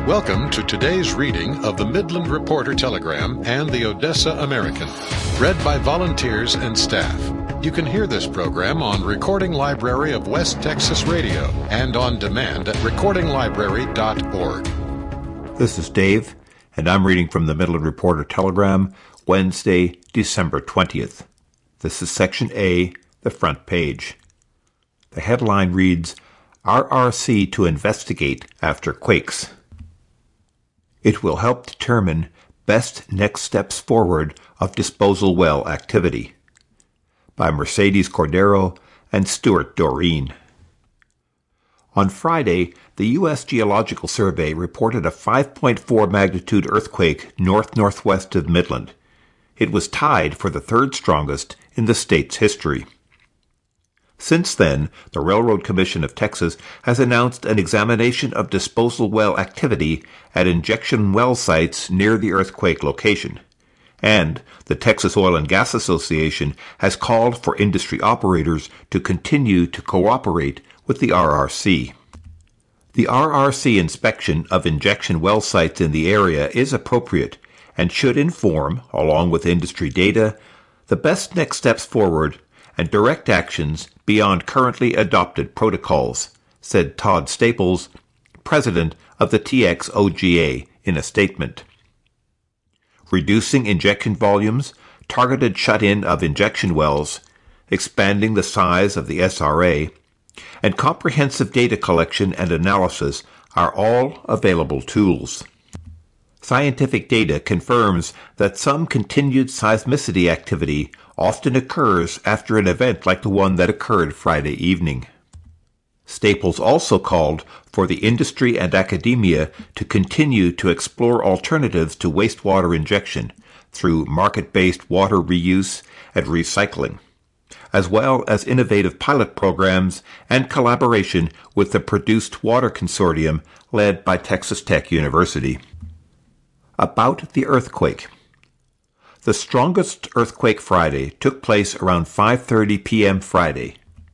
Welcome to today's reading of the Midland Reporter Telegram and the Odessa American, read by volunteers and staff. You can hear this program on Recording Library of West Texas Radio and on demand at recordinglibrary.org. This is Dave, and I'm reading from the Midland Reporter Telegram, Wednesday, December 20th. This is Section A, the front page. The headline reads, RRC to investigate after quakes. It will help determine best next steps forward of disposal well activity. By Mercedes Cordero and Stuart Doreen. On Friday, the U.S. Geological Survey reported a 5.4 magnitude earthquake north-northwest of Midland. It was tied for the third strongest in the state's history. Since then, the Railroad Commission of Texas has announced an examination of disposal well activity at injection well sites near the earthquake location. And the Texas Oil and Gas Association has called for industry operators to continue to cooperate with the RRC. The RRC inspection of injection well sites in the area is appropriate and should inform, along with industry data, the best next steps forward and direct actions beyond currently adopted protocols, said Todd Staples, president of the TXOGA, in a statement. Reducing injection volumes, targeted shut-in of injection wells, expanding the size of the SRA, and comprehensive data collection and analysis are all available tools. Scientific data confirms that some continued seismicity activity often occurs after an event like the one that occurred Friday evening. Staples also called for the industry and academia to continue to explore alternatives to wastewater injection through market-based water reuse and recycling, as well as innovative pilot programs and collaboration with the Produced Water Consortium led by Texas Tech University. About the earthquake. The strongest earthquake Friday took place around 5:30 p.m. Friday,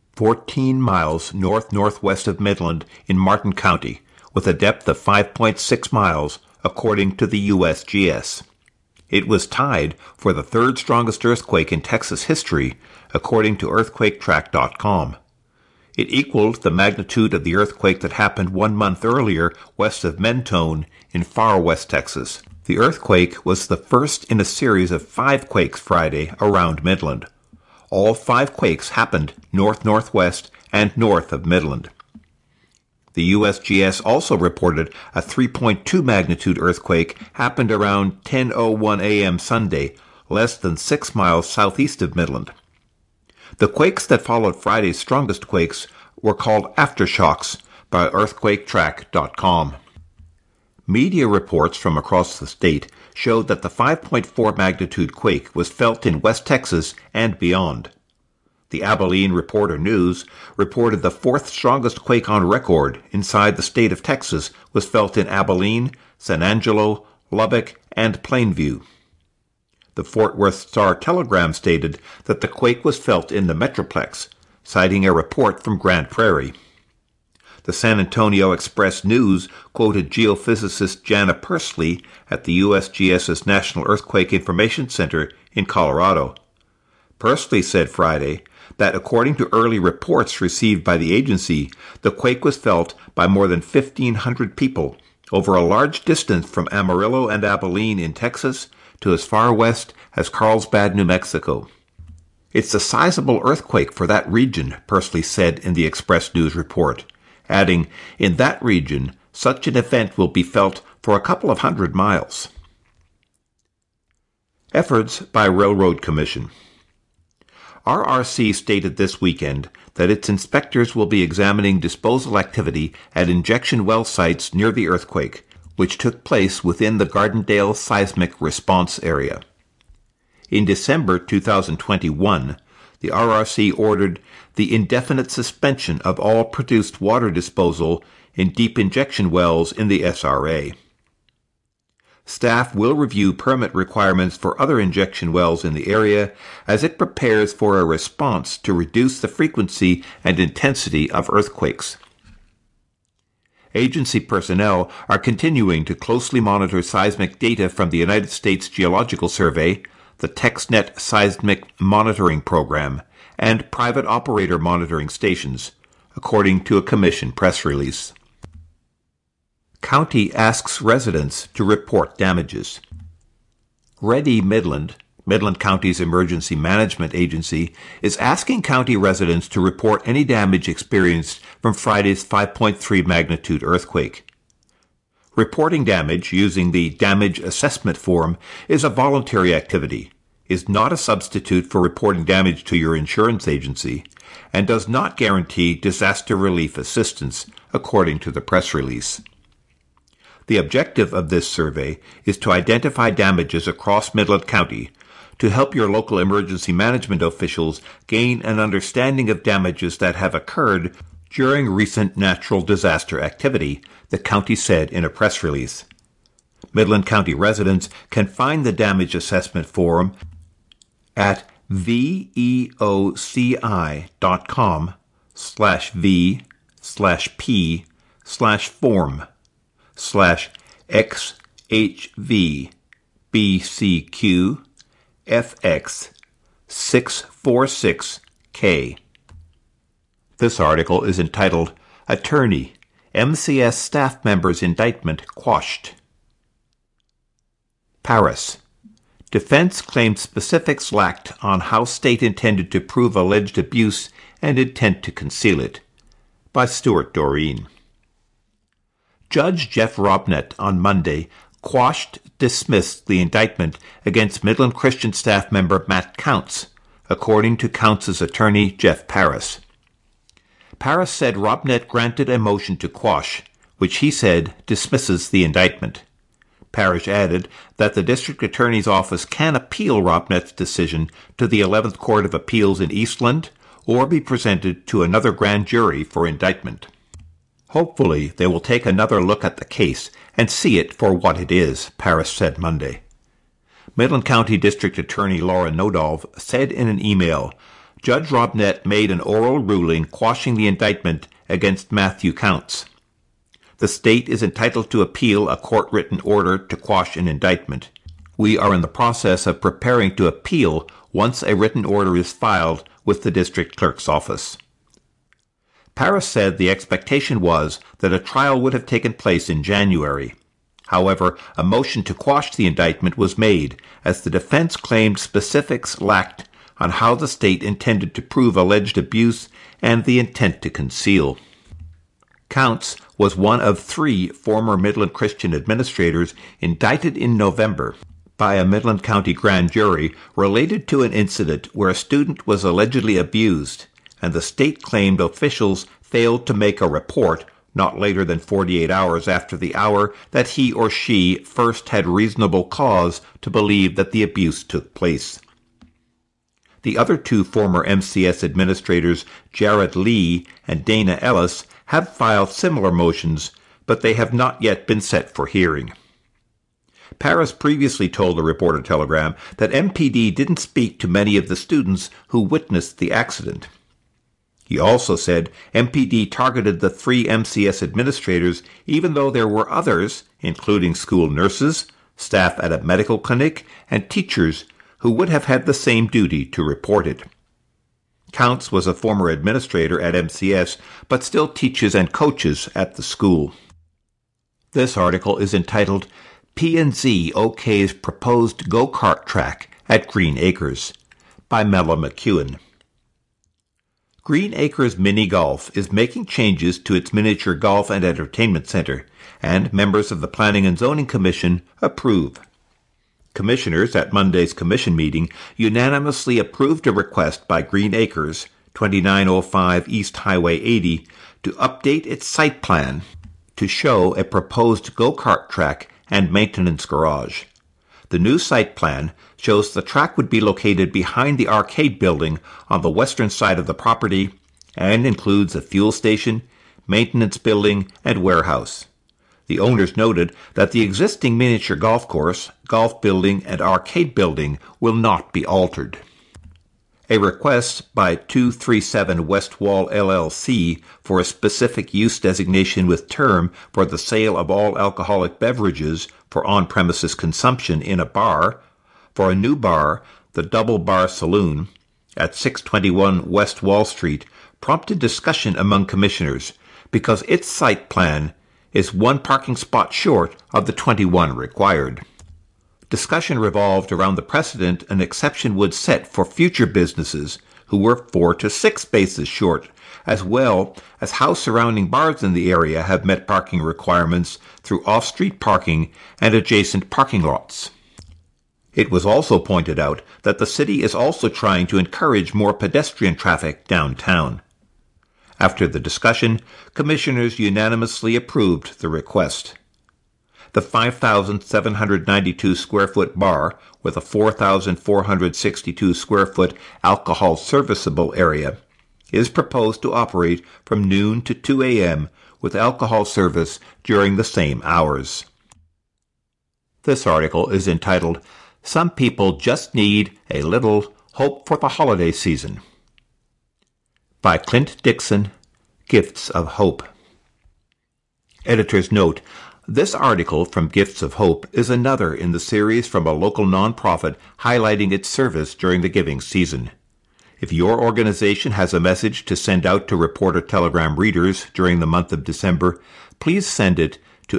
14 miles north-northwest of Midland in Martin County, with a depth of 5.6 miles, according to the USGS. It was tied for the third strongest earthquake in Texas history, according to EarthquakeTrack.com. It equaled the magnitude of the earthquake that happened 1 month earlier west of Mentone in far west Texas. The earthquake was the first in a series of 5 quakes Friday around Midland. All 5 quakes happened north-northwest and north of Midland. The USGS also reported a 3.2 magnitude earthquake happened around 10:01 a.m. Sunday, less than 6 miles southeast of Midland. The quakes that followed Friday's strongest quakes were called aftershocks by EarthquakeTrack.com. Media reports from across the state showed that the 5.4 magnitude quake was felt in West Texas and beyond. The Abilene Reporter-News reported the 4th strongest quake on record inside the state of Texas was felt in Abilene, San Angelo, Lubbock, and Plainview. The Fort Worth Star-Telegram stated that the quake was felt in the Metroplex, citing a report from Grand Prairie. The San Antonio Express-News quoted geophysicist Jana Persley at the USGS's National Earthquake Information Center in Colorado. Persley said Friday that according to early reports received by the agency, the quake was felt by more than 1,500 people over a large distance from Amarillo and Abilene in Texas to as far west as Carlsbad, New Mexico. It's a sizable earthquake for that region, Persley said in the Express News report, adding, in that region, such an event will be felt for a couple of 100 miles. Efforts by Railroad Commission. RRC stated this weekend that its inspectors will be examining disposal activity at injection well sites near the earthquake, which took place within the Gardendale Seismic Response Area. In December 2021, the RRC ordered the indefinite suspension of all produced water disposal in deep injection wells in the SRA. Staff will review permit requirements for other injection wells in the area as it prepares for a response to reduce the frequency and intensity of earthquakes. Agency personnel are continuing to closely monitor seismic data from the United States Geological Survey, the TexNet Seismic Monitoring Program, and private operator monitoring stations, according to a Commission press release. County asks residents to report damages. Ready Midland, Midland County's emergency management agency, is asking county residents to report any damage experienced from Friday's 5.3 magnitude earthquake. Reporting damage using the Damage Assessment Form is a voluntary activity, is not a substitute for reporting damage to your insurance agency, and does not guarantee disaster relief assistance, according to the press release. The objective of this survey is to identify damages across Midland County to help your local emergency management officials gain an understanding of damages that have occurred during recent natural disaster activity, the county said in a press release. Midland County residents can find the damage assessment form at veoci.com/v/p/XHV/BCQ-FX646K. This article is entitled, Attorney, MCS Staff Member's Indictment Quashed. Paris. Defense claimed specifics lacked on how state intended to prove alleged abuse and intent to conceal it. By Stuart Doreen. Judge Jeff Robnett on Monday dismissed the indictment against Midland Christian staff member Matt Counts, according to Counts' attorney Jeff Paris. Paris said Robnett granted a motion to quash, which he said dismisses the indictment. Parrish added that the district attorney's office can appeal Robnett's decision to the 11th Court of Appeals in Eastland or be presented to another grand jury for indictment. Hopefully, they will take another look at the case and see it for what it is, Parrish said Monday. Midland County District Attorney Laura Nodolf said in an email, Judge Robnett made an oral ruling quashing the indictment against Matthew Counts. The state is entitled to appeal a court-written order to quash an indictment. We are in the process of preparing to appeal once a written order is filed with the district clerk's office. Paris said the expectation was that a trial would have taken place in January. However, a motion to quash the indictment was made, as the defense claimed specifics lacked on how the state intended to prove alleged abuse and the intent to conceal. Counts was one of 3 former Midland Christian administrators indicted in November by a Midland County grand jury related to an incident where a student was allegedly abused, and the state claimed officials failed to make a report not later than 48 hours after the hour that he or she first had reasonable cause to believe that the abuse took place. The other 2 former MCS administrators, Jared Lee and Dana Ellis, have filed similar motions, but they have not yet been set for hearing. Paris previously told the Reporter-Telegram that MPD didn't speak to many of the students who witnessed the accident. He also said MPD targeted the 3 MCS administrators even though there were others, including school nurses, staff at a medical clinic, and teachers who would have had the same duty to report it. Counts was a former administrator at MCS, but still teaches and coaches at the school. This article is entitled, P&Z OK's Proposed Go-Kart Track at Green Acres, by Mella McEwen. Green Acres Mini Golf is making changes to its miniature golf and entertainment center, and members of the Planning and Zoning Commission approve. Commissioners at Monday's commission meeting unanimously approved a request by Green Acres, 2905 East Highway 80, to update its site plan to show a proposed go-kart track and maintenance garage. The new site plan shows the track would be located behind the arcade building on the western side of the property and includes a fuel station, maintenance building, and warehouse. The owners noted that the existing miniature golf course, golf building, and arcade building will not be altered. A request by 237 West Wall LLC for a specific use designation with term for the sale of all alcoholic beverages for on-premises consumption in a bar, for a new bar, the Double Bar Saloon, at 621 West Wall Street, prompted discussion among commissioners because its site plan is one parking spot short of the 21 required. Discussion revolved around the precedent an exception would set for future businesses who were 4 to 6 spaces short, as well as how surrounding bars in the area have met parking requirements through off-street parking and adjacent parking lots. It was also pointed out that the city is also trying to encourage more pedestrian traffic downtown. After the discussion, commissioners unanimously approved the request. The 5,792 square foot bar with a 4,462 square foot alcohol serviceable area is proposed to operate from noon to 2 a.m. with alcohol service during the same hours. This article is entitled, "Some People Just Need a Little Hope for the Holiday Season," by Clint Dixon, Gifts of Hope. Editor's note: this article from Gifts of Hope is another in the series from a local nonprofit highlighting its service during the giving season. If your organization has a message to send out to Reporter Telegram readers during the month of December, please send it to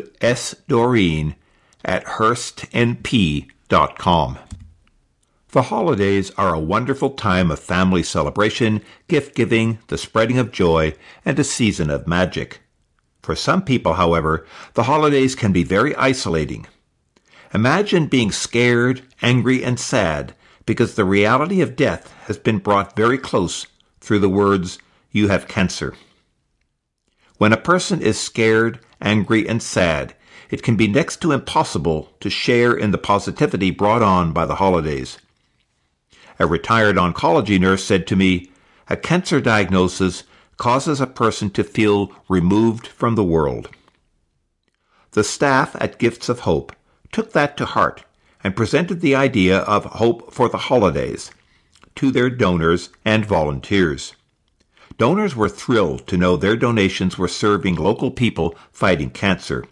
sdoreen@hearstnp.com. The holidays are a wonderful time of family celebration, gift-giving, the spreading of joy, and a season of magic. For some people, however, the holidays can be very isolating. Imagine being scared, angry, and sad because the reality of death has been brought very close through the words, "You have cancer." When a person is scared, angry, and sad, it can be next to impossible to share in the positivity brought on by the holidays. A retired oncology nurse said to me, "A cancer diagnosis causes a person to feel removed from the world." The staff at Gifts of Hope took that to heart and presented the idea of hope for the holidays to their donors and volunteers. Donors were thrilled to know their donations were serving local people fighting cancer.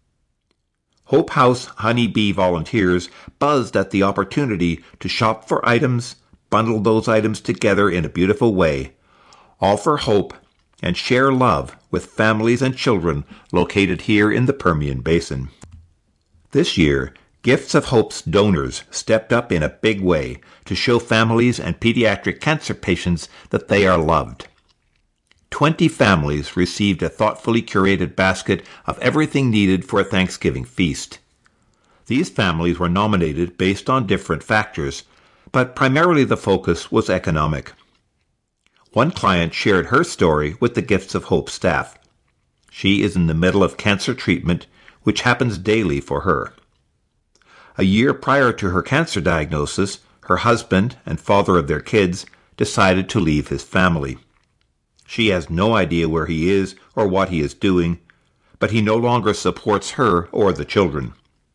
Hope House Honeybee volunteers buzzed at the opportunity to shop for items, bundle those items together in a beautiful way, offer hope, and share love with families and children located here in the Permian Basin. This year, Gifts of Hope's donors stepped up in a big way to show families and pediatric cancer patients that they are loved. 20 families received a thoughtfully curated basket of everything needed for a Thanksgiving feast. These families were nominated based on different factors, but primarily the focus was economic. One client shared her story with the Gifts of Hope staff. She is in the middle of cancer treatment, which happens daily for her. A year prior to her cancer diagnosis, her husband and father of their kids decided to leave his family. She has no idea where he is or what he is doing, but he no longer supports her or the children.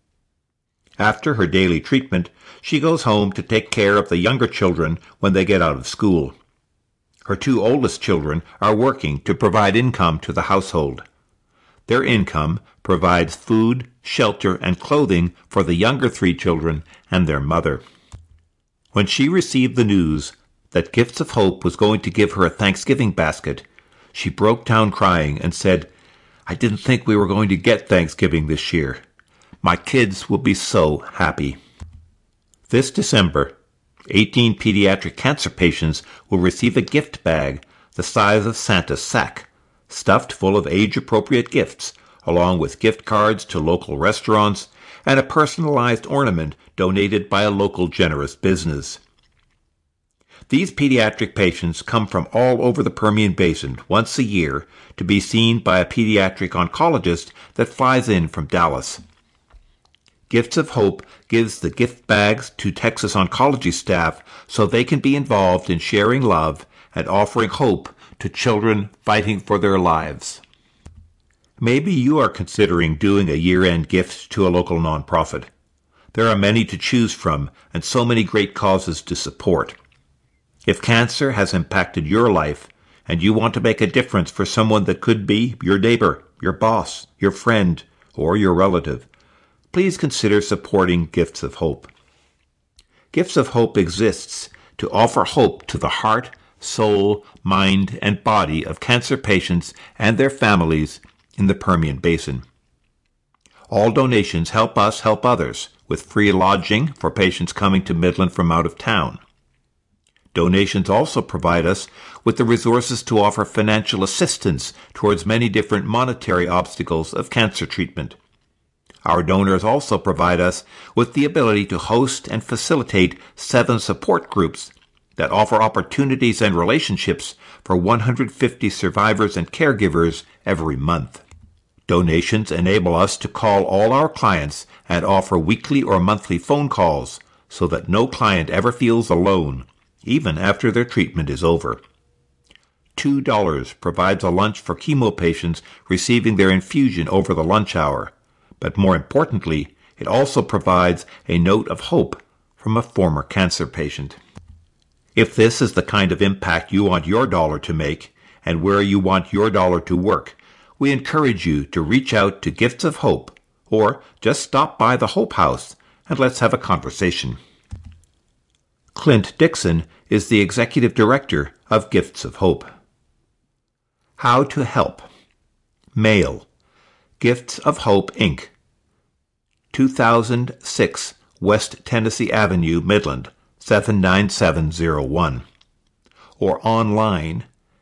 After her daily treatment, she goes home to take care of the younger children when they get out of school. Her 2 oldest children are working to provide income to the household. Their income provides food, shelter, and clothing for the younger 3 children and their mother. When she received the news that Gifts of Hope was going to give her a Thanksgiving basket, she broke down crying and said, "I didn't think we were going to get Thanksgiving this year. My kids will be so happy." This December, 18 pediatric cancer patients will receive a gift bag the size of Santa's sack, stuffed full of age-appropriate gifts, along with gift cards to local restaurants and a personalized ornament donated by a local generous business. These pediatric patients come from all over the Permian Basin once a year to be seen by a pediatric oncologist that flies in from Dallas. Gifts of Hope gives the gift bags to Texas oncology staff so they can be involved in sharing love and offering hope to children fighting for their lives. Maybe you are considering doing a year-end gift to a local nonprofit. There are many to choose from and so many great causes to support. If cancer has impacted your life and you want to make a difference for someone that could be your neighbor, your boss, your friend, or your relative, please consider supporting Gifts of Hope. Gifts of Hope exists to offer hope to the heart, soul, mind, and body of cancer patients and their families in the Permian Basin. All donations help us help others with free lodging for patients coming to Midland from out of town. Donations also provide us with the resources to offer financial assistance towards many different monetary obstacles of cancer treatment. Our donors also provide us with the ability to host and facilitate 7 support groups that offer opportunities and relationships for 150 survivors and caregivers every month. Donations enable us to call all our clients and offer weekly or monthly phone calls so that no client ever feels alone, even after their treatment is over. $2 provides a lunch for chemo patients receiving their infusion over the lunch hour, but more importantly, it also provides a note of hope from a former cancer patient. If this is the kind of impact you want your dollar to make and where you want your dollar to work, we encourage you to reach out to Gifts of Hope or just stop by the Hope House and let's have a conversation. Clint Dixon is the Executive Director of Gifts of Hope. How to help. Mail. Gifts of Hope, Inc., 2006 West Tennessee Avenue, Midland, 79701. Or online,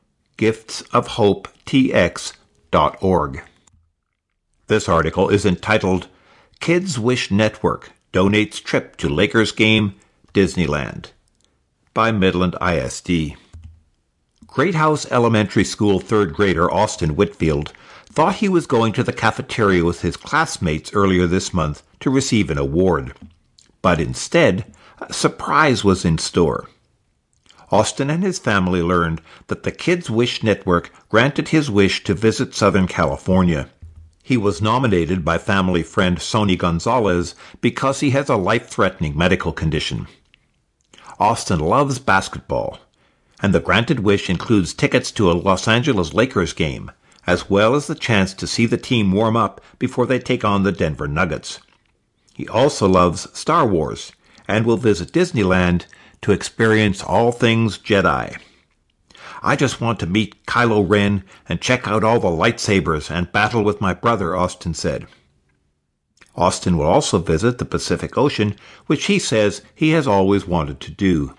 giftsofhopetx.org. This article is entitled, Kids Wish Network Donates Trip to Lakers Game, Disneyland, by Midland ISD. Great House Elementary School third grader Austin Whitfield thought he was going to the cafeteria with his classmates earlier this month to receive an award. But instead, a surprise was in store. Austin and his family learned that the Kids Wish Network granted his wish to visit Southern California. He was nominated by family friend Sony Gonzalez because he has a life-threatening medical condition. Austin loves basketball, and the granted wish includes tickets to a Los Angeles Lakers game, as well as the chance to see the team warm up before they take on the Denver Nuggets. He also loves Star Wars and will visit Disneyland to experience all things Jedi. I just want to meet Kylo Ren and check out all the lightsabers and battle with my brother, Austin said. Austin will also visit the Pacific Ocean, which he says he has always wanted to do.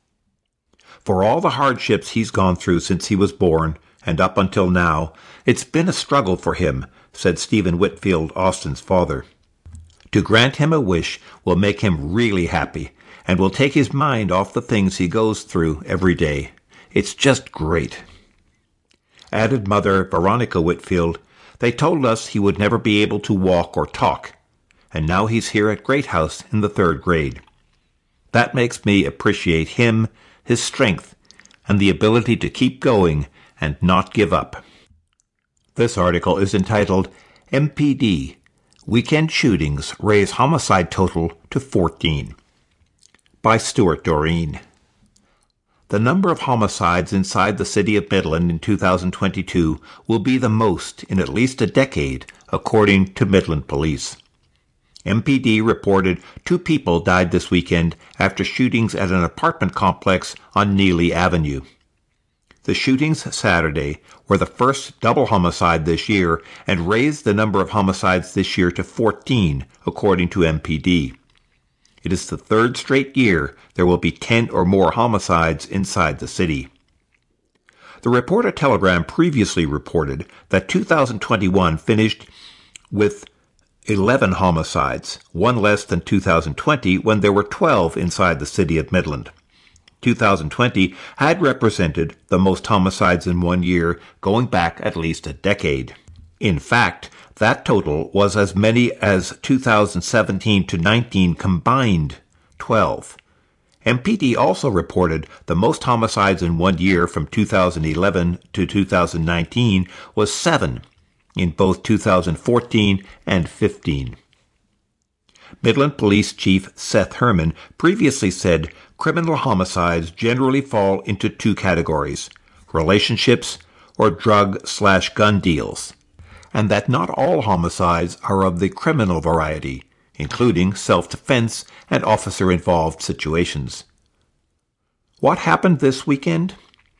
For all the hardships he's gone through since he was born and up until now, it's been a struggle for him, said Stephen Whitfield, Austin's father. To grant him a wish will make him really happy and will take his mind off the things he goes through every day. It's just great. Added mother Veronica Whitfield, they told us he would never be able to walk or talk, and now he's here at Great House in the third grade. That makes me appreciate him, his strength, and the ability to keep going and not give up. This article is entitled, MPD, Weekend Shootings Raise Homicide Total to 14, by Stuart Doreen. The number of homicides inside the city of Midland in 2022 will be the most in at least a decade, according to Midland Police. MPD reported 2 people died this weekend after shootings at an apartment complex on Neely Avenue. The shootings Saturday were the first double homicide this year and raised the number of homicides this year to 14, according to MPD. It is the third straight year there will be 10 or more homicides inside the city. The Reporter-Telegram previously reported that 2021 finished with 11 homicides, one less than 2020 when there were 12 inside the city of Midland. 2020 had represented the most homicides in one year going back at least a decade. In fact, that total was as many as 2017 to 19 combined, 12. MPD also reported the most homicides in one year from 2011 to 2019 was 7 in both 2014 and 15. Midland Police Chief Seth Herman previously said criminal homicides generally fall into two categories: relationships or drug/gun deals, and that not all homicides are of the criminal variety, including self-defense and officer-involved situations. What happened this weekend?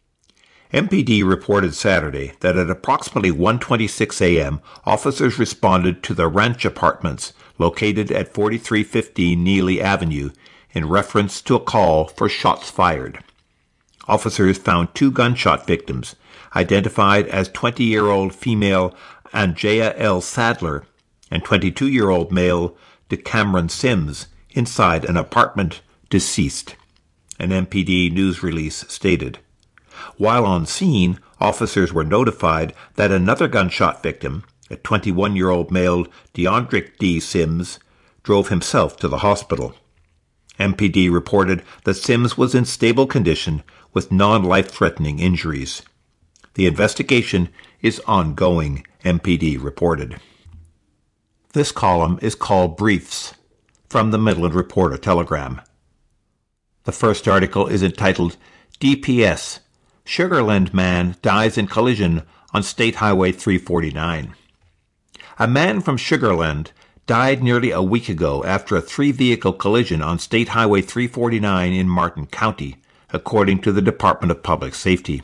MPD reported Saturday that at approximately 1:26 a.m., officers responded to the Ranch Apartments located at 4315 Neely Avenue in reference to a call for shots fired. Officers found two gunshot victims, identified as 20-year-old female Anjaya L. Sadler and 22-year-old male DeCameron Sims, inside an apartment, deceased, an MPD news release stated. While on scene, officers were notified that another gunshot victim, a 21-year-old male Deondrick D. Sims, drove himself to the hospital. MPD reported that Sims was in stable condition with non-life-threatening injuries. The investigation is ongoing, MPD reported. This column is called Briefs from the Midland Reporter-Telegram. The first article is entitled DPS, Sugarland Man Dies in Collision on State Highway 349. A man from Sugarland died nearly a week ago after a three-vehicle collision on State Highway 349 in Martin County, according to the Department of Public Safety.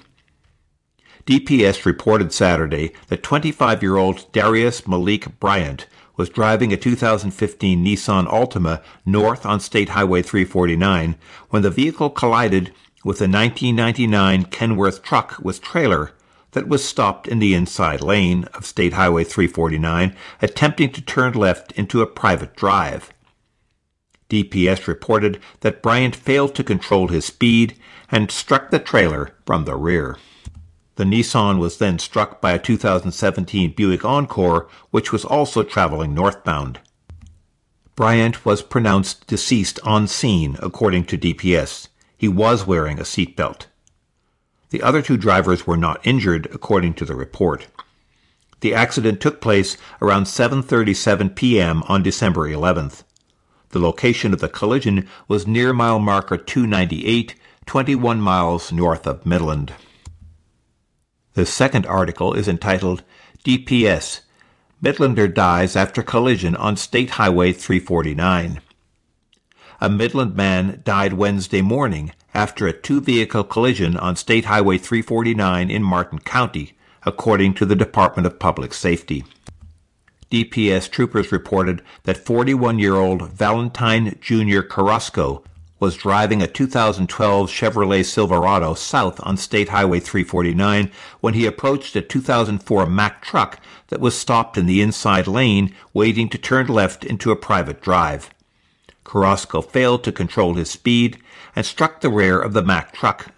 DPS reported Saturday that 25-year-old Darius Malik Bryant was driving a 2015 Nissan Altima north on State Highway 349 when the vehicle collided with a 1999 Kenworth truck with trailer that was stopped in the inside lane of State Highway 349, attempting to turn left into a private drive. DPS reported that Bryant failed to control his speed and struck the trailer from the rear. The Nissan was then struck by a 2017 Buick Encore, which was also traveling northbound. Bryant was pronounced deceased on scene, according to DPS. He was wearing a seatbelt. The other two drivers were not injured, according to the report. The accident took place around 7:37 p.m. on December 11th. The location of the collision was near mile marker 298, 21 miles north of Midland. The second article is entitled DPS, Midlander Dies After Collision on State Highway 349. A Midland man died Wednesday morning after a two-vehicle collision on State Highway 349 in Martin County, according to the Department of Public Safety. DPS troopers reported that 41-year-old Valentine Jr. Carrasco was driving a 2012 Chevrolet Silverado south on State Highway 349 when he approached a 2004 Mack truck that was stopped in the inside lane waiting to turn left into a private drive. Carrasco failed to control his speed and struck the rear of the Mack truck.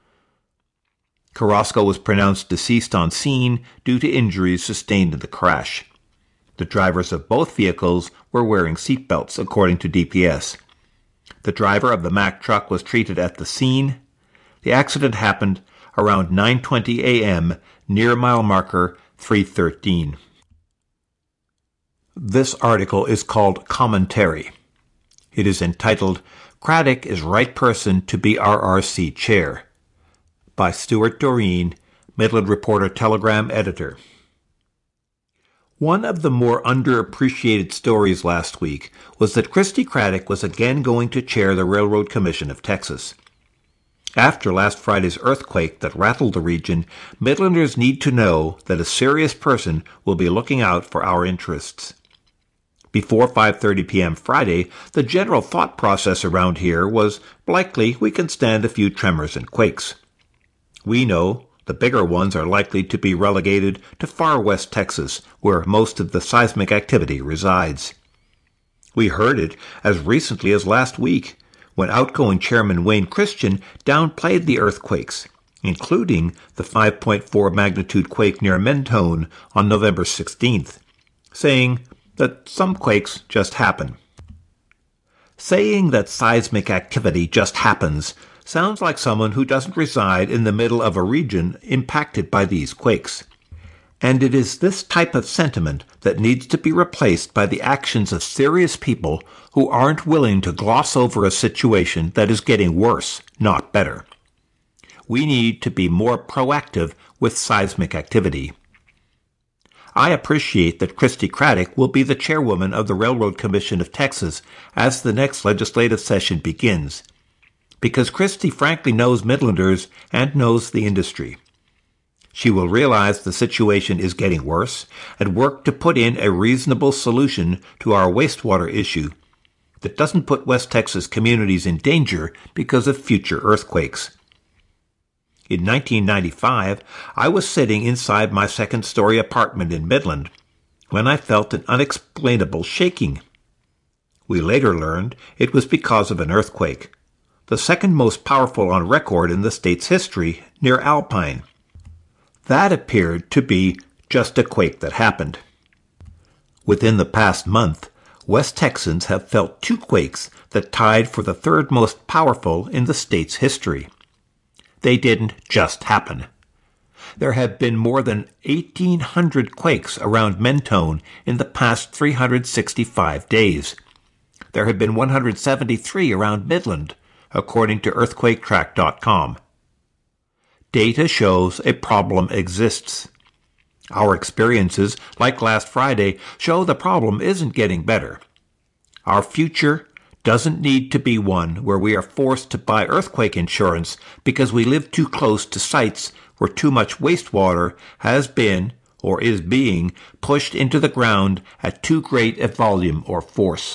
Carrasco was pronounced deceased on scene due to injuries sustained in the crash. The drivers of both vehicles were wearing seatbelts, according to DPS. The driver of the Mack truck was treated at the scene. The accident happened around 9:20 a.m. near mile marker 313. This article is called Commentary. It is entitled, Craddock is Right Person to be RRC Chair, by Stuart Doreen, Midland Reporter-Telegram editor. One of the more underappreciated stories last week was that Christy Craddock was again going to chair the Railroad Commission of Texas. After last Friday's earthquake that rattled the region, Midlanders need to know that a serious person will be looking out for our interests. Before 5:30 p.m. Friday, the general thought process around here was, likely we can stand a few tremors and quakes. We know the bigger ones are likely to be relegated to far west Texas, where most of the seismic activity resides. We heard it as recently as last week, when outgoing Chairman Wayne Christian downplayed the earthquakes, including the 5.4 magnitude quake near Mentone on November 16th, saying that some quakes just happen. Saying that seismic activity just happens sounds like someone who doesn't reside in the middle of a region impacted by these quakes. And it is this type of sentiment that needs to be replaced by the actions of serious people who aren't willing to gloss over a situation that is getting worse, not better. We need to be more proactive with seismic activity. I appreciate that Christy Craddick will be the chairwoman of the Railroad Commission of Texas as the next legislative session begins, because Christy frankly knows Midlanders and knows the industry. She will realize the situation is getting worse and work to put in a reasonable solution to our wastewater issue that doesn't put West Texas communities in danger because of future earthquakes. In 1995, I was sitting inside my second-story apartment in Midland when I felt an unexplainable shaking. We later learned it was because of an earthquake, the second most powerful on record in the state's history, near Alpine. That appeared to be just a quake that happened. Within the past month, West Texans have felt two quakes that tied for the third most powerful in the state's history. They didn't just happen. There have been more than 1,800 quakes around Mentone in the past 365 days. There have been 173 around Midland, according to EarthquakeTrack.com. Data shows a problem exists. Our experiences, like last Friday, show the problem isn't getting better. Our future doesn't need to be one where we are forced to buy earthquake insurance because we live too close to sites where too much wastewater has been or is being pushed into the ground at too great a volume or force.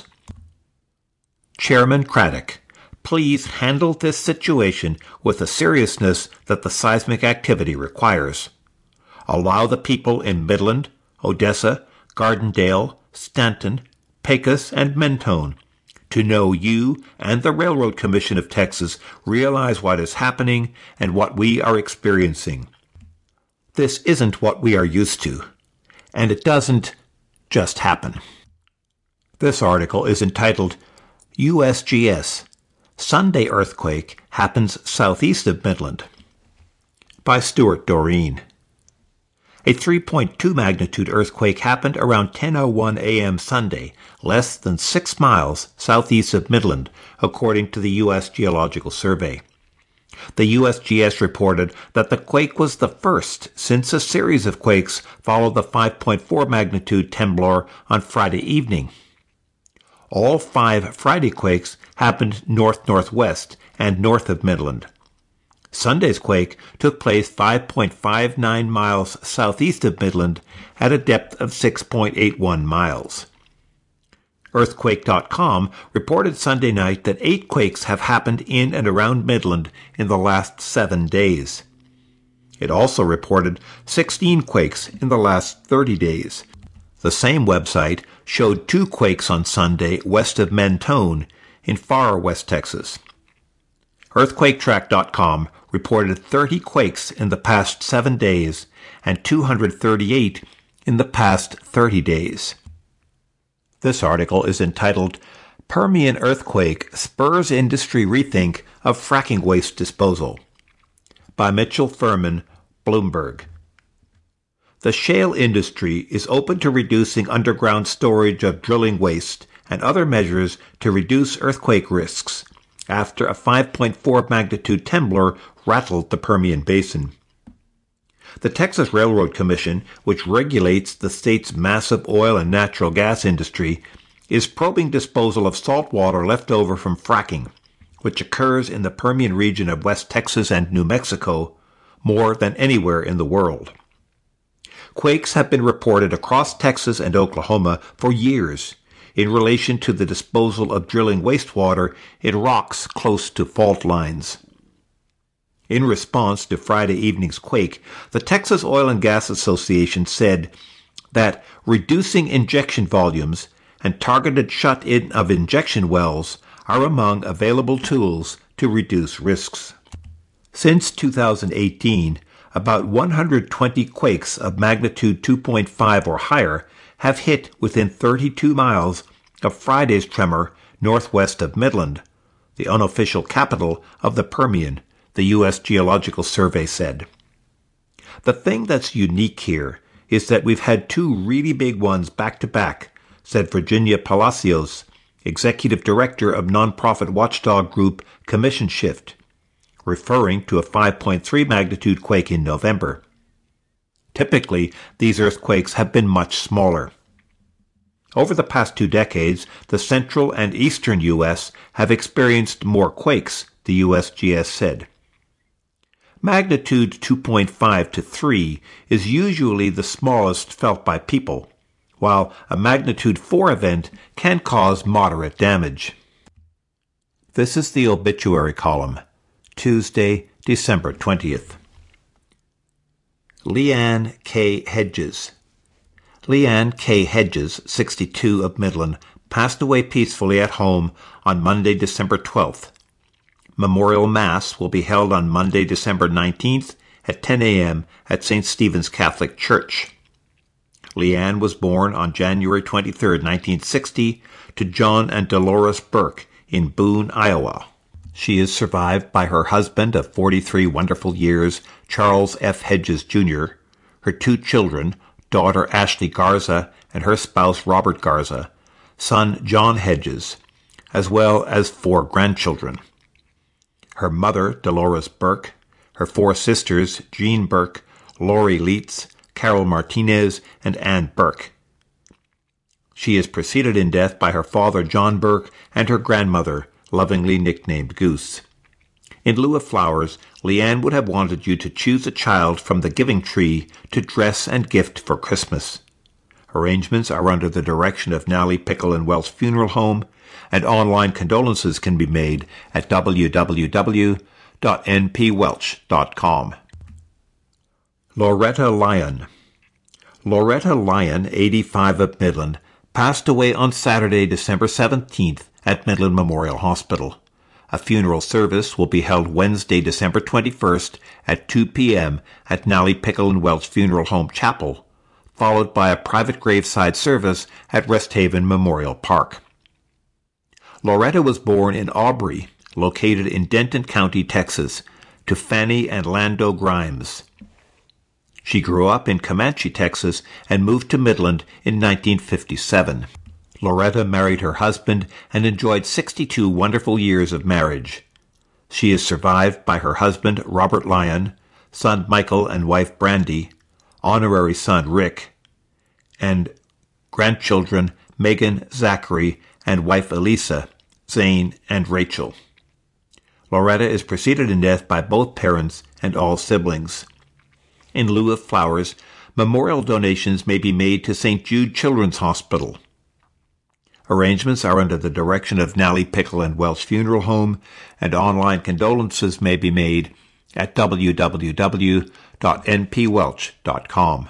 Chairman Craddick, please handle this situation with the seriousness that the seismic activity requires. Allow the people in Midland, Odessa, Gardendale, Stanton, Pecos, and Mentone to know you and the Railroad Commission of Texas realize what is happening and what we are experiencing. This isn't what we are used to, and it doesn't just happen. This article is entitled USGS, Sunday Earthquake Happens Southeast of Midland, by Stuart Doreen. A 3.2 magnitude earthquake happened around 10:01 a.m. Sunday, less than 6 miles southeast of Midland, according to the U.S. Geological Survey. The USGS reported that the quake was the first since a series of quakes followed the 5.4 magnitude temblor on Friday evening. All 5 Friday quakes happened north-northwest and north of Midland. Sunday's quake took place 5.59 miles southeast of Midland at a depth of 6.81 miles. Earthquake.com reported Sunday night that 8 quakes have happened in and around Midland in the last 7 days. It also reported 16 quakes in the last 30 days. The same website showed 2 quakes on Sunday west of Mentone in far West Texas. EarthquakeTrack.com reported 30 quakes in the past 7 days and 238 in the past 30 days. This article is entitled Permian Earthquake Spurs Industry Rethink of Fracking Waste Disposal, by Mitchell Furman, Bloomberg. The shale industry is open to reducing underground storage of drilling waste and other measures to reduce earthquake risks after a 5.4 magnitude temblor rattled the Permian Basin. The Texas Railroad Commission, which regulates the state's massive oil and natural gas industry, is probing disposal of salt water left over from fracking, which occurs in the Permian region of West Texas and New Mexico more than anywhere in the world. Quakes have been reported across Texas and Oklahoma for years in relation to the disposal of drilling wastewater in rocks close to fault lines. In response to Friday evening's quake, the Texas Oil and Gas Association said that reducing injection volumes and targeted shut-in of injection wells are among available tools to reduce risks. Since 2018, about 120 quakes of magnitude 2.5 or higher have hit within 32 miles of Friday's tremor northwest of Midland, the unofficial capital of the Permian, the U.S. Geological Survey said. The thing that's unique here is that we've had two really big ones back-to-back, said Virginia Palacios, executive director of nonprofit watchdog group Commission Shift, referring to a 5.3 magnitude quake in November. Typically, these earthquakes have been much smaller. Over the past 2 decades, the central and eastern U.S. have experienced more quakes, the USGS said. Magnitude 2.5 to 3 is usually the smallest felt by people, while a magnitude 4 event can cause moderate damage. This is the obituary column, Tuesday, December 20th. Leanne K. Hedges. Leanne K. Hedges, 62, of Midland, passed away peacefully at home on Monday, December 12th. Memorial Mass will be held on Monday, December 19th at 10 a.m. at St. Stephen's Catholic Church. Leanne was born on January 23, 1960, to John and Dolores Burke in Boone, Iowa. She is survived by her husband of 43 wonderful years, Charles F. Hedges, Jr., her 2 children, daughter Ashley Garza and her spouse Robert Garza, son John Hedges, as well as 4 grandchildren. Her mother, Dolores Burke, her 4 sisters, Jean Burke, Lori Leitz, Carol Martinez, and Ann Burke. She is preceded in death by her father, John Burke, and her grandmother, lovingly nicknamed Goose. In lieu of flowers, Leanne would have wanted you to choose a child from the giving tree to dress and gift for Christmas. Arrangements are under the direction of Nally Pickle and Welch Funeral Home, and online condolences can be made at www.npwelch.com. Loretta Lyon. Loretta Lyon, 85, of Midland, passed away on Saturday, December 17th at Midland Memorial Hospital. A funeral service will be held Wednesday, December 21st at 2 p.m. at Nally Pickle and Welch Funeral Home Chapel, followed by a private graveside service at Resthaven Memorial Park. Loretta was born in Aubrey, located in Denton County, Texas, to Fanny and Lando Grimes. She grew up in Comanche, Texas, and moved to Midland in 1957. Loretta married her husband and enjoyed 62 wonderful years of marriage. She is survived by her husband, Robert Lyon, son Michael and wife Brandy, honorary son Rick, and grandchildren Megan, Zachary, and wife Elisa, Zane, and Rachel. Loretta is preceded in death by both parents and all siblings. In lieu of flowers, memorial donations may be made to St. Jude Children's Hospital. Arrangements are under the direction of Nally Pickle and Welch Funeral Home, and online condolences may be made at www.npwelch.com.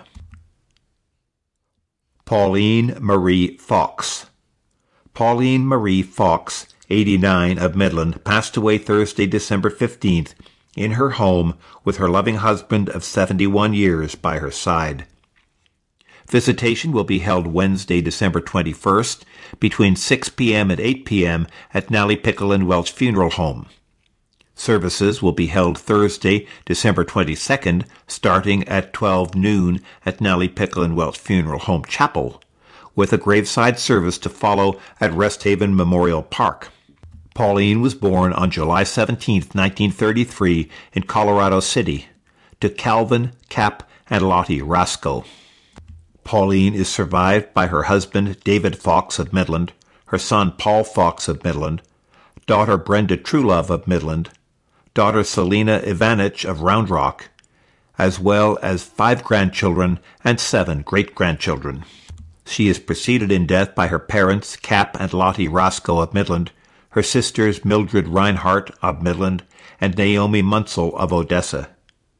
Pauline Marie Fox. Pauline Marie Fox, 89, of Midland, passed away Thursday, December 15th, in her home with her loving husband of 71 years by her side. Visitation will be held Wednesday, December 21st, between 6 p.m. and 8 p.m. at Nally Pickle and Welch Funeral Home. Services will be held Thursday, December 22nd, starting at 12 noon at Nally Pickle and Welch Funeral Home Chapel, with a graveside service to follow at Resthaven Memorial Park. Pauline was born on July 17, 1933, in Colorado City, to Calvin, Cap, and Lottie Rasco. Pauline is survived by her husband, David Fox of Midland, her son, Paul Fox of Midland, daughter Brenda Truelove of Midland, daughter Selena Ivanich of Round Rock, as well as 5 grandchildren and 7 great-grandchildren. She is preceded in death by her parents, Cap and Lottie Rasco of Midland, her sisters Mildred Reinhardt of Midland, and Naomi Munsell of Odessa.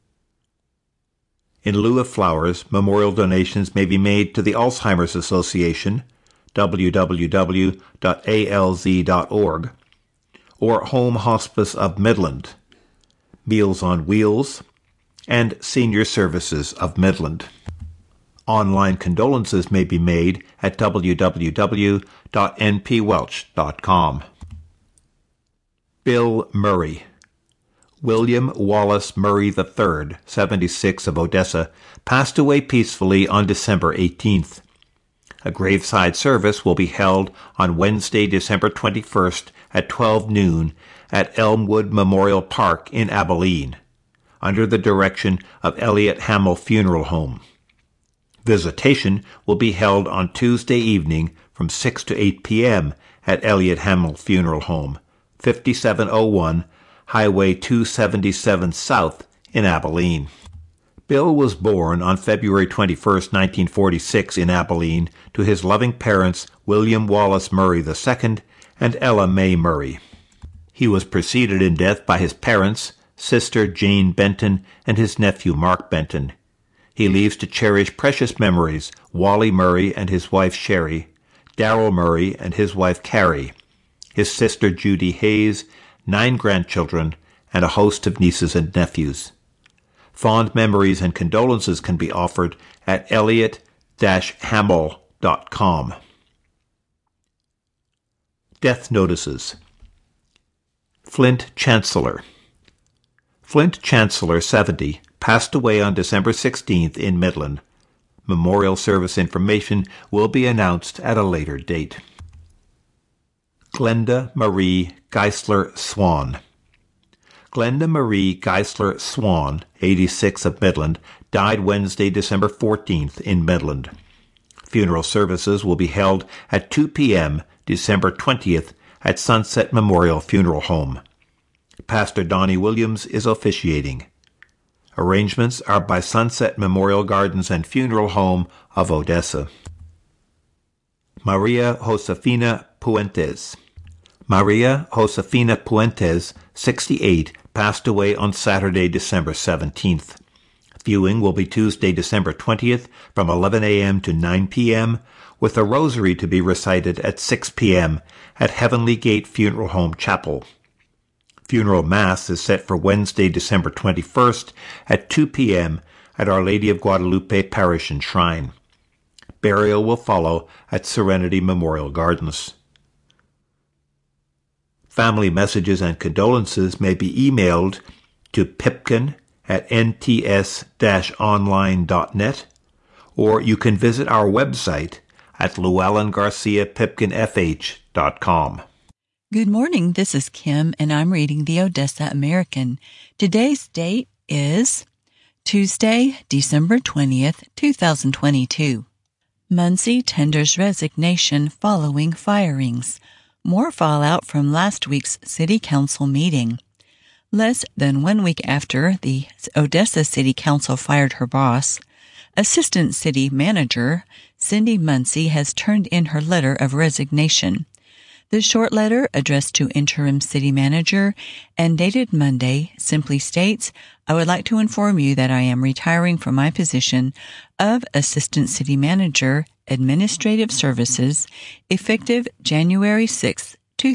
In lieu of flowers, memorial donations may be made to the Alzheimer's Association, www.alz.org, or Home Hospice of Midland, Meals on Wheels, and Senior Services of Midland. Online condolences may be made at www.npwelch.com. Bill Murray. William Wallace Murray III, 76, of Odessa, passed away peacefully on December 18th. A graveside service will be held on Wednesday, December 21st at 12 noon at Elmwood Memorial Park in Abilene, under the direction of Elliott Hamel Funeral Home. Visitation will be held on Tuesday evening from 6 to 8 p.m. at Elliott Hamel Funeral Home, 5701 Highway 277 South in Abilene. Bill was born on February 21, 1946 in Abilene to his loving parents William Wallace Murray II and Ella Mae Murray. He was preceded in death by his parents, sister Jane Benton, and his nephew Mark Benton. He leaves to cherish precious memories Wally Murray and his wife Sherry, Darrell Murray and his wife Carrie, his sister Judy Hayes, 9 grandchildren, and a host of nieces and nephews. Fond memories and condolences can be offered at elliott-hamel.com. Death notices. Flint Chancellor. Flint Chancellor, 70, passed away on December 16th in Midland. Memorial service information will be announced at a later date. Glenda Marie Geisler Swan. Glenda Marie Geisler Swan, 86, of Midland, died Wednesday, December 14th in Midland. Funeral services will be held at 2 p.m. December 20th at Sunset Memorial Funeral Home. Pastor Donnie Williams is officiating. Arrangements are by Sunset Memorial Gardens and Funeral Home of Odessa. Maria Josefina Puentes. Maria Josefina Puentes, 68, passed away on Saturday, December 17th. Viewing will be Tuesday, December 20th from 11 a.m. to 9 p.m., with a rosary to be recited at 6 p.m. at Heavenly Gate Funeral Home Chapel. Funeral Mass is set for Wednesday, December 21st at 2 p.m. at Our Lady of Guadalupe Parish and Shrine. Burial will follow at Serenity Memorial Gardens. Family messages and condolences may be emailed to pipkin@nts-online.net, or you can visit our website at LuellenGarciaPipkinFH.com. Good morning, this is Kim, and I'm reading the Odessa American. Today's date is Tuesday, December 20th, 2022. Muncie tenders resignation following firings. More fallout from last week's City Council meeting. Less than 1 week after the Odessa City Council fired her boss, Assistant City Manager Cindy Muncie has turned in her letter of resignation. The short letter, addressed to Interim City Manager and dated Monday, simply states, "I would like to inform you that I am retiring from my position of Assistant City Manager, Administrative Services, effective January 6,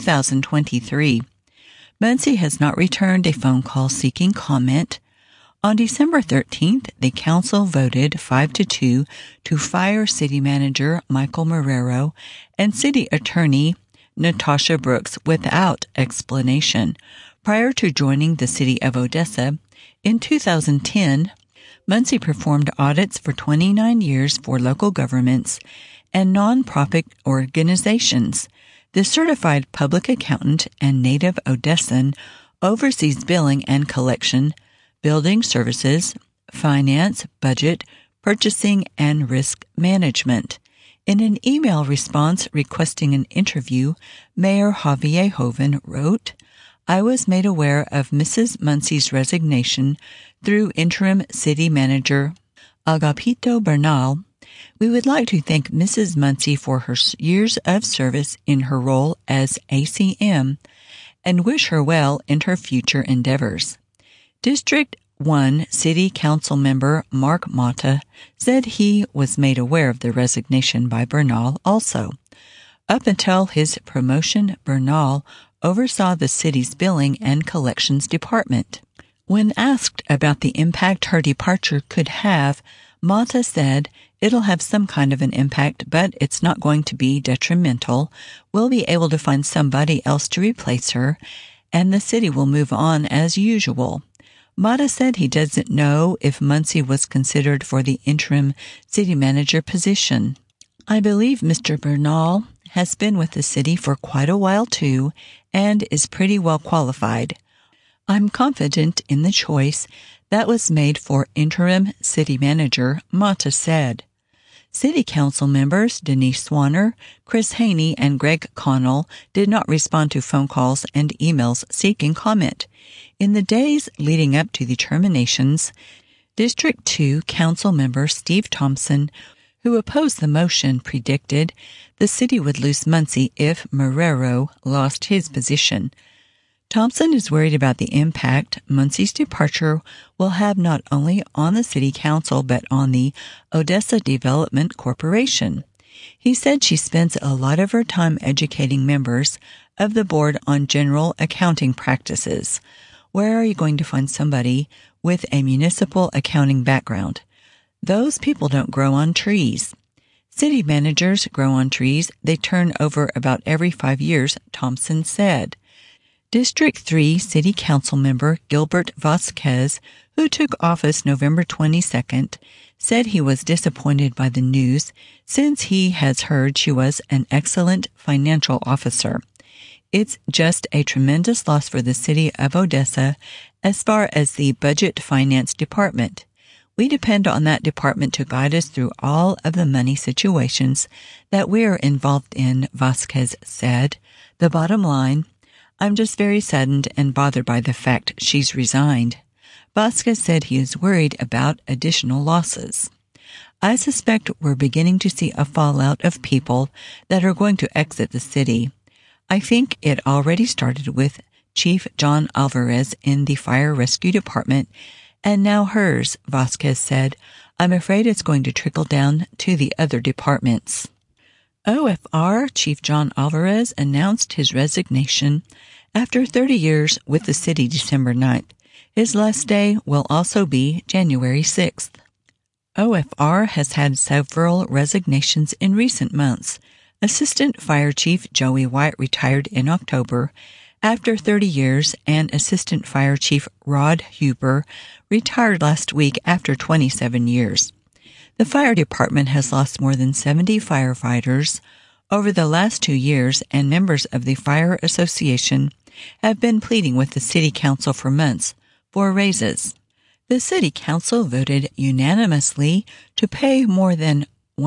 2023. Muncie has not returned a phone call seeking comment. On December 13th, the council voted 5-2 to fire City Manager Michael Marrero and City Attorney Natasha Brooks without explanation. Prior to joining the City of Odessa, in 2010, Muncie performed audits for 29 years for local governments and non-profit organizations. The certified public accountant and native Odessan oversees billing and collection, building services, finance, budget, purchasing, and risk management. In an email response requesting an interview, Mayor Javier Hoven wrote, "I was made aware of Mrs. Muncie's resignation through Interim City Manager Agapito Bernal. We would like to thank Mrs. Muncie for her years of service in her role as ACM and wish her well in her future endeavors." District 1 City Council member Mark Mata said he was made aware of the resignation by Bernal also. Up until his promotion, Bernal oversaw the city's billing and collections department. When asked about the impact her departure could have, Mata said, "It'll have some kind of an impact, but it's not going to be detrimental. We'll be able to find somebody else to replace her, and the city will move on as usual. Mata said he doesn't know if Muncy was considered for the interim city manager position. I believe Mr. Bernal has been with the city for quite a while too, and is pretty well qualified. I'm confident in the choice that was made for interim city manager, Mata said. City Council members Denise Swanner, Chris Haney, and Greg Connell did not respond to phone calls and emails seeking comment. In the days leading up to the terminations, District 2 Council member Steve Thompson, who opposed the motion, predicted the city would lose Muncy if Marrero lost his position. Thompson is worried about the impact Muncy's departure will have not only on the city council but on the Odessa Development Corporation. He said she spends a lot of her time educating members of the board on general accounting practices. Where are you going to find somebody with a municipal accounting background? Those people don't grow on trees. City managers grow on trees. They turn over about every 5 years, Thompson said. District 3 City Council member Gilbert Vasquez, who took office November 22nd, said he was disappointed by the news since he has heard she was an excellent financial officer. It's just a tremendous loss for the city of Odessa as far as the budget finance department. We depend on that department to guide us through all of the money situations that we're involved in, Vasquez said. The bottom line, I'm just very saddened and bothered by the fact she's resigned. Vasquez said he is worried about additional losses. I suspect we're beginning to see a fallout of people that are going to exit the city. I think it already started with Chief John Alvarez in the Fire Rescue Department, and now hers, Vasquez said. I'm afraid it's going to trickle down to the other departments. OFR Chief John Alvarez announced his resignation after 30 years with the city December 9th. His last day will also be January 6th. OFR has had several resignations in recent months. Assistant Fire Chief Joey White retired in October after 30 years, and Assistant Fire Chief Rod Huber retired last week after 27 years. The fire department has lost more than 70 firefighters over the last 2 years, and members of the Fire Association have been pleading with the City Council for months for raises. The City Council voted unanimously to pay more than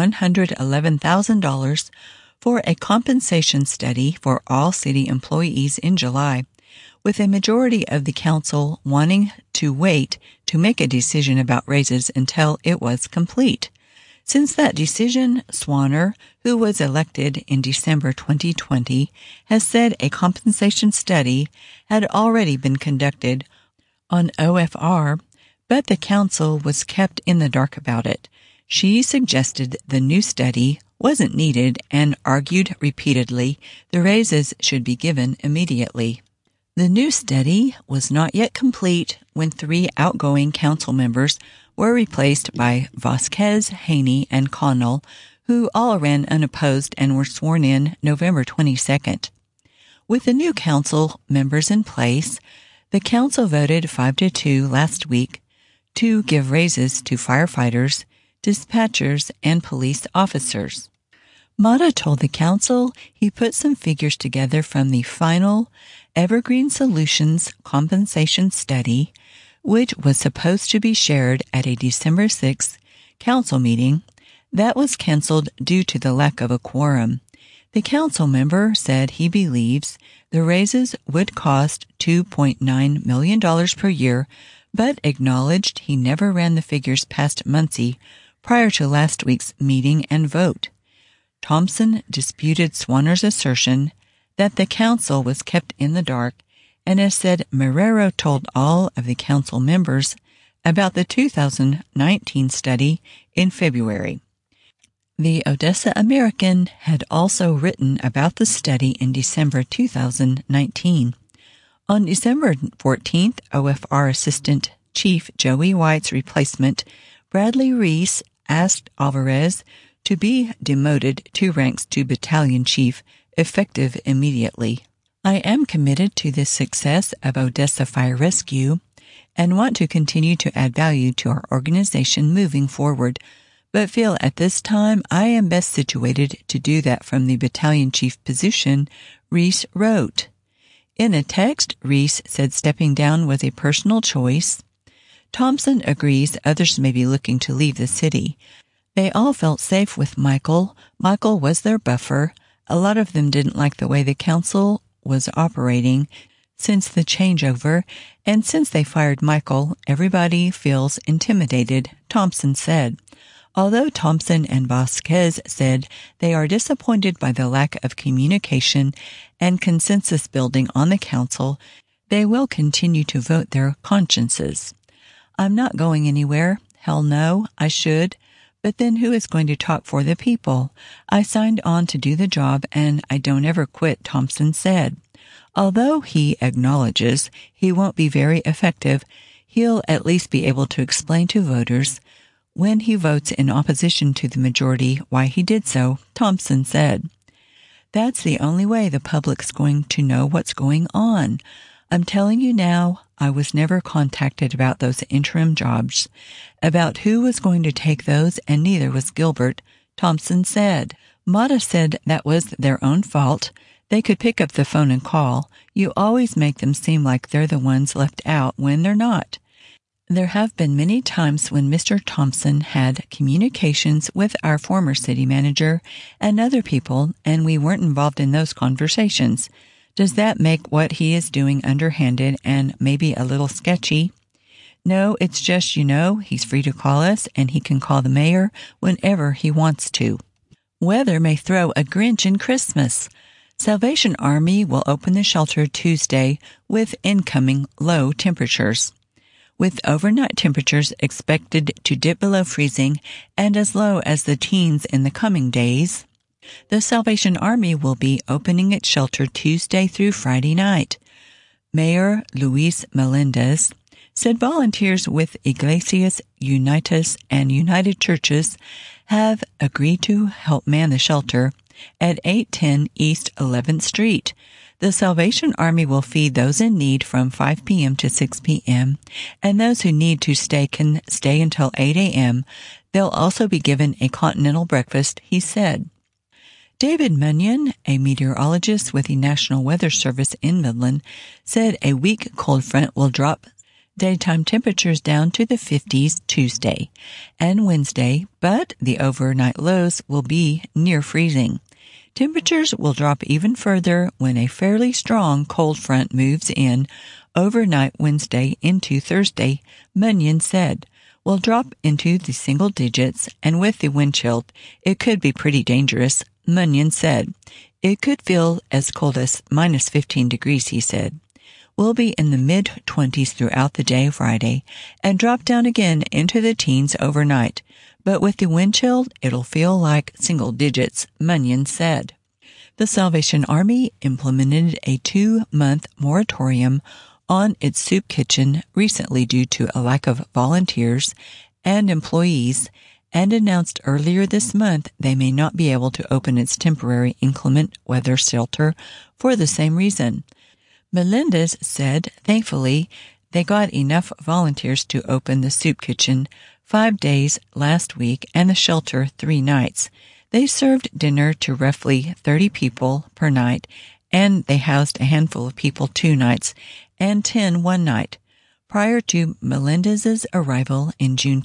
$111,000 for a compensation study for all city employees in July, with a majority of the council wanting to wait to make a decision about raises until it was complete. Since that decision, Swanner, who was elected in December 2020, has said a compensation study had already been conducted on OFR, but the council was kept in the dark about it. She suggested the new study wasn't needed and argued repeatedly the raises should be given immediately. The new study was not yet complete when 3 outgoing council members were replaced by Vasquez, Haney, and Connell, who all ran unopposed and were sworn in November 22nd. With the new council members in place, the council voted 5-2 last week to give raises to firefighters, dispatchers, and police officers. Mata told the council he put some figures together from the final Evergreen Solutions compensation study, which was supposed to be shared at a December 6th council meeting that was canceled due to the lack of a quorum. The council member said he believes the raises would cost $2.9 million per year, but acknowledged he never ran the figures past Muncy prior to last week's meeting and vote. Thompson disputed Swanner's assertion that the council was kept in the dark and has said Marrero told all of the council members about the 2019 study in February. The Odessa American had also written about the study in December 2019. On December 14th, OFR Assistant Chief Joey White's replacement, Bradley Reese, asked Alvarez to be demoted 2 ranks to battalion chief, effective immediately. I am committed to the success of Odessa Fire Rescue and want to continue to add value to our organization moving forward, but feel at this time I am best situated to do that from the battalion chief position, Reese wrote. In a text, Reese said stepping down was a personal choice. Thompson agrees others may be looking to leave the city. They all felt safe with Michael. Michael was their buffer. A lot of them didn't like the way the council was operating since the changeover, and since they fired Michael, everybody feels intimidated, Thompson said. Although Thompson and Vasquez said they are disappointed by the lack of communication and consensus building on the council, they will continue to vote their consciences. I'm not going anywhere. Hell no, I should. But then who is going to talk for the people? I signed on to do the job and I don't ever quit, Thompson said. Although he acknowledges he won't be very effective, he'll at least be able to explain to voters when he votes in opposition to the majority why he did so, Thompson said. That's the only way the public's going to know what's going on. I'm telling you now, I was never contacted about those interim jobs, about who was going to take those, and neither was Gilbert, Thompson said. Mata said that was their own fault. They could pick up the phone and call. You always make them seem like they're the ones left out when they're not. There have been many times when Mr. Thompson had communications with our former city manager and other people, and we weren't involved in those conversations. Does that make what he is doing underhanded and maybe a little sketchy? No, it's just, he's free to call us, and he can call the mayor whenever he wants to. Weather may throw a Grinch in Christmas. Salvation Army will open the shelter Tuesday with incoming low temperatures, with overnight temperatures expected to dip below freezing and as low as the teens in the coming days. The Salvation Army will be opening its shelter Tuesday through Friday night. Mayor Luis Melendez said volunteers with Iglesias Unitas and United Churches have agreed to help man the shelter at 810 East 11th Street. The Salvation Army will feed those in need from 5 p.m. to 6 p.m., and those who need to stay can stay until 8 a.m. They'll also be given a continental breakfast, he said. David Munyon, a meteorologist with the National Weather Service in Midland, said a weak cold front will drop daytime temperatures down to the 50s Tuesday and Wednesday, but the overnight lows will be near freezing. Temperatures will drop even further when a fairly strong cold front moves in overnight Wednesday into Thursday, Munyon said. We'll drop into the single digits, and with the wind chill, it could be pretty dangerous, Munyon said. It could feel as cold as minus 15 degrees, he said. We'll be in the mid-20s throughout the day Friday and drop down again into the teens overnight. But with the wind chill, it'll feel like single digits, Munyon said. The Salvation Army implemented a 2-month moratorium on its soup kitchen recently due to a lack of volunteers and employees, and announced earlier this month they may not be able to open its temporary inclement weather shelter for the same reason. Melendez said, thankfully, they got enough volunteers to open the soup kitchen 5 days last week and the shelter 3 nights. They served dinner to roughly 30 people per night, and they housed a handful of people 2 nights and 10 one night. Prior to Melendez's arrival in June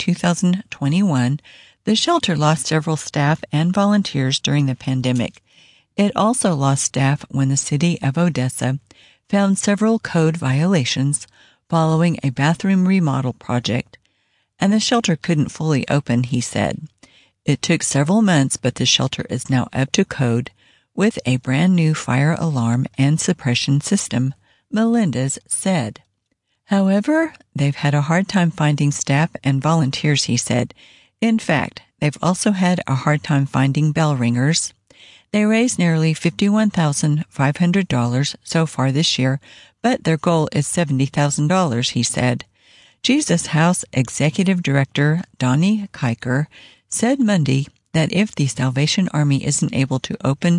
2021, the shelter lost several staff and volunteers during the pandemic. It also lost staff when the city of Odessa found several code violations following a bathroom remodel project, and the shelter couldn't fully open, he said. It took several months, but the shelter is now up to code with a brand new fire alarm and suppression system, Melendez said. However, they've had a hard time finding staff and volunteers, he said. In fact, they've also had a hard time finding bell ringers. They raised nearly $51,500 so far this year, but their goal is $70,000, he said. Jesus House Executive Director Donnie Kiker said Monday that if the Salvation Army isn't able to open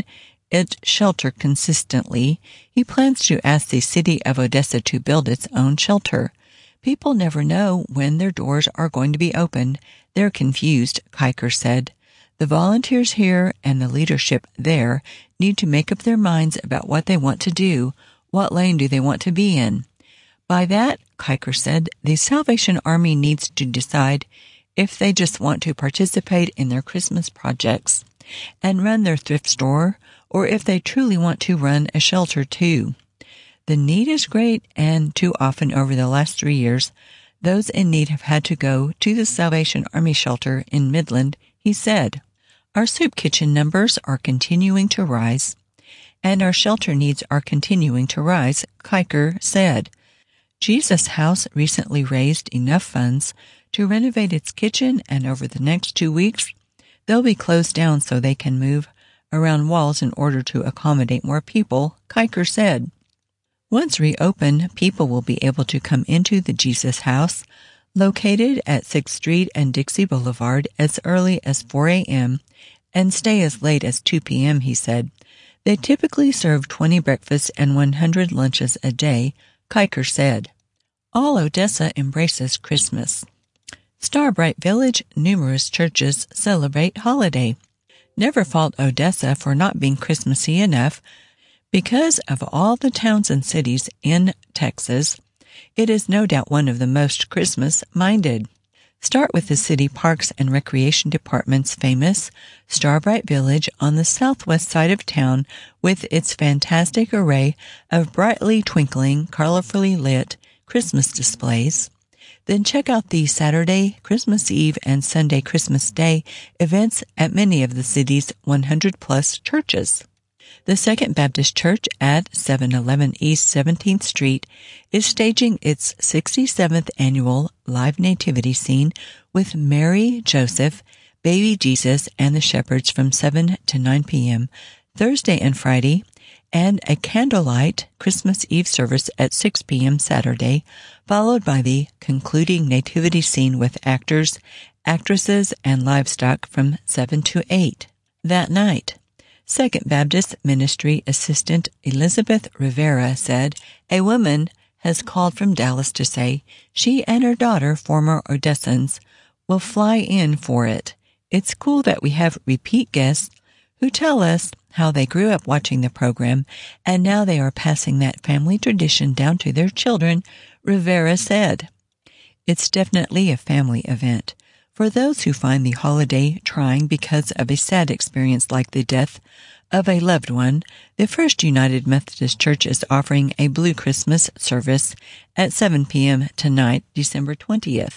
its shelter consistently, he plans to ask the city of Odessa to build its own shelter. People never know when their doors are going to be opened. They're confused, Kiker said. The volunteers here and the leadership there need to make up their minds about what they want to do. What lane do they want to be in? By that, Kiker said, the Salvation Army needs to decide if they just want to participate in their Christmas projects and run their thrift store, or if they truly want to run a shelter too. The need is great, and too often over the last 3 years, those in need have had to go to the Salvation Army shelter in Midland, he said. Our soup kitchen numbers are continuing to rise, and our shelter needs are continuing to rise, Kiker said. Jesus House recently raised enough funds to renovate its kitchen, and over the next 2 weeks, they'll be closed down so they can move around walls in order to accommodate more people, Kiker said. Once reopened, people will be able to come into the Jesus House, located at 6th Street and Dixie Boulevard, as early as 4 a.m. and stay as late as 2 p.m., he said. They typically serve 20 breakfasts and 100 lunches a day, Kiker said. All Odessa embraces Christmas. Starbright Village, numerous churches celebrate holiday. Never fault Odessa for not being Christmassy enough. Because of all the towns and cities in Texas, it is no doubt one of the most Christmas-minded. Start with the City Parks and Recreation Department's famous Starbright Village on the southwest side of town with its fantastic array of brightly twinkling, colorfully lit Christmas displays. Then check out the Saturday, Christmas Eve, and Sunday Christmas Day events at many of the city's 100-plus churches. The Second Baptist Church at 711 East 17th Street is staging its 67th annual live nativity scene with Mary, Joseph, Baby Jesus, and the Shepherds from 7 to 9 p.m. Thursday and Friday, and a candlelight Christmas Eve service at 6 p.m. Saturday, followed by the concluding nativity scene with actors, actresses, and livestock from 7 to 8 that night. Second Baptist Ministry Assistant Elizabeth Rivera said, a woman has called from Dallas to say she and her daughter, former Odessans, will fly in for it. It's cool that we have repeat guests who tell us how they grew up watching the program and now they are passing that family tradition down to their children, Rivera said. It's definitely a family event. For those who find the holiday trying because of a sad experience like the death of a loved one, the First United Methodist Church is offering a Blue Christmas service at 7 p.m. tonight, December 20th.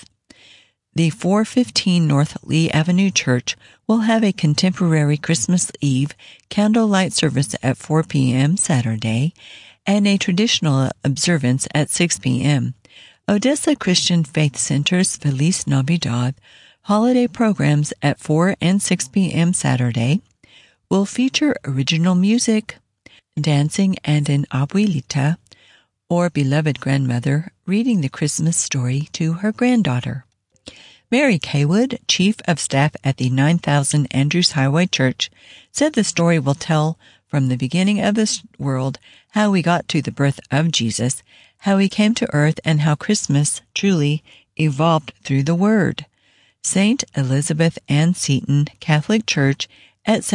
The 415 North Lee Avenue Church will have a contemporary Christmas Eve candlelight service at 4 p.m. Saturday and a traditional observance at 6 p.m. Odessa Christian Faith Center's Feliz Navidad holiday programs at 4 and 6 p.m. Saturday will feature original music, dancing, and an abuelita, or beloved grandmother, reading the Christmas story to her granddaughter. Mary Kaywood, Chief of Staff at the 9000 Andrews Highway Church, said the story will tell from the beginning of this world how we got to the birth of Jesus, how he came to earth, and how Christmas truly evolved through the Word. St. Elizabeth Ann Seton Catholic Church at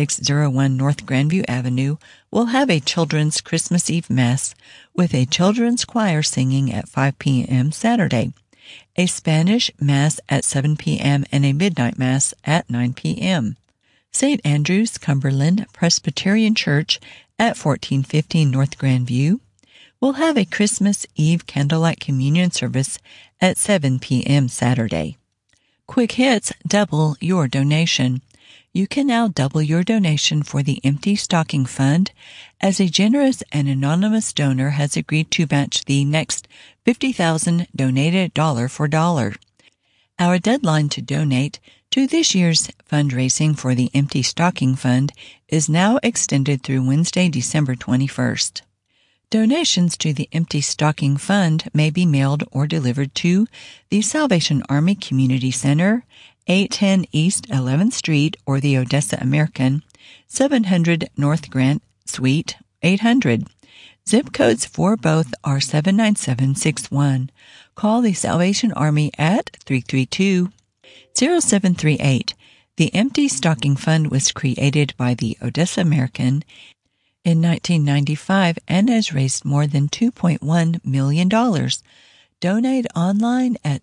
7601 North Grandview Avenue will have a children's Christmas Eve Mass with a children's choir singing at 5 p.m. Saturday, a Spanish Mass at 7 p.m. and a midnight Mass at 9 p.m. St. Andrew's Cumberland Presbyterian Church at 1415 North Grandview will have a Christmas Eve candlelight communion service at 7 p.m. Saturday. Quick Hits, double your donation. You can now double your donation for the Empty Stocking Fund as a generous and anonymous donor has agreed to match the next $50,000 donated dollar for dollar. Our deadline to donate to this year's fundraising for the Empty Stocking Fund is now extended through Wednesday, December 21st. Donations to the Empty Stocking Fund may be mailed or delivered to the Salvation Army Community Center, 810 East 11th Street, or the Odessa American, 700 North Grant, Suite 800. Zip codes for both are 79761. Call the Salvation Army at 332-0738. The Empty Stocking Fund was created by the Odessa American in 1995 and has raised more than $2.1 million. Donate online at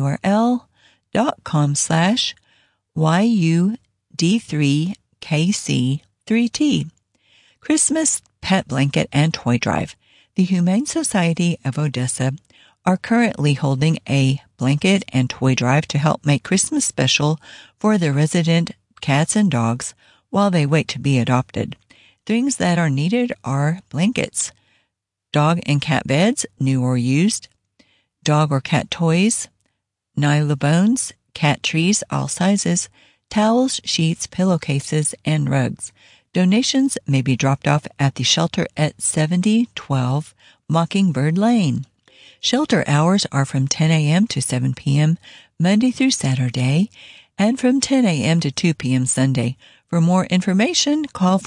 tinyurl.com/YUD3KC3T. Christmas Pet Blanket and Toy Drive. The Humane Society of Odessa are currently holding a blanket and toy drive to help make Christmas special for their resident cats and dogs while they wait to be adopted. Things that are needed are blankets, dog and cat beds, new or used, dog or cat toys, nylobones, cat trees, all sizes, towels, sheets, pillowcases, and rugs. Donations may be dropped off at the shelter at 7012 Mockingbird Lane. Shelter hours are from 10 a.m. to 7 p.m. Monday through Saturday, and from 10 a.m. to 2 p.m. Sunday. For more information, call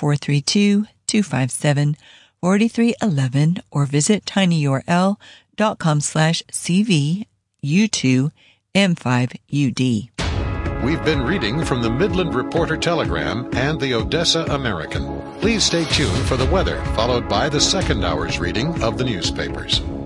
432-257-4311 or visit tinyurl.com/CVU2M5UD. We've been reading from the Midland Reporter Telegram and the Odessa American. Please stay tuned for the weather, followed by the second hour's reading of the newspapers.